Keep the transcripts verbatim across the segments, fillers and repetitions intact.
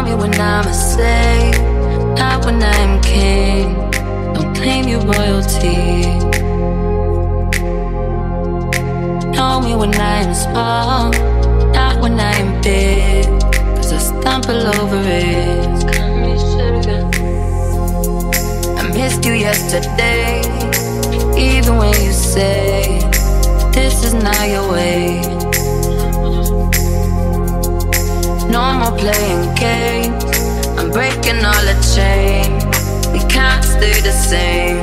me when I'm a slave, not when I'm king. Don't claim your royalty. Know me when I'm small, not when I'm big, 'cause I stumble over it. I missed you yesterday, even when you say this is not your way. No more playing games, I'm breaking all the chains. We can't stay the same.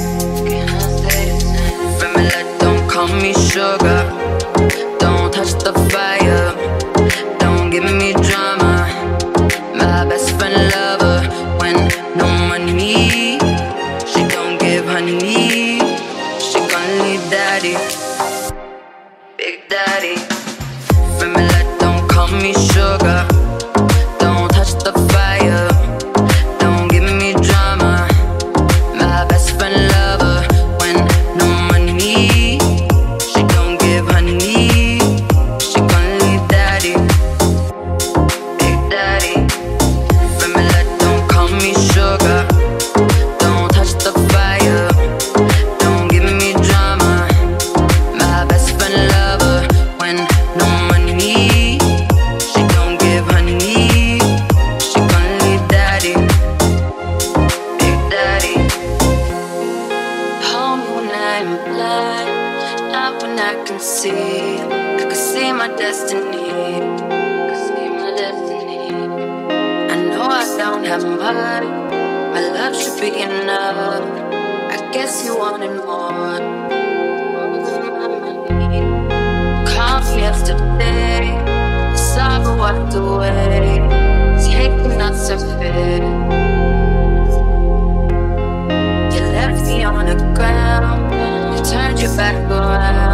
Remember, don't call me sugar, don't touch the fire, don't give me drama. My best friend lover, when no money me, she don't give honey me. She gon' need daddy, big daddy. Remember, don't call me sugar, don't touch the fire, don't give me drama. My best friend lover, when no money me, she don't give honey me. She gon' need daddy, big daddy. Remember, don't call me sugar, don't touch the fire, don't give me drama. My best friend lover, when no money me, she don't give honey me. She gon' need daddy, big daddy. Hold me when I'm blind, not when I can see. I can see my destiny, I can see my destiny. I know I don't have much, my love should be enough. I guess you wanted more. Called me yesterday, sorrow walked away, taking not so fair. You left me on the ground, you turned your back around.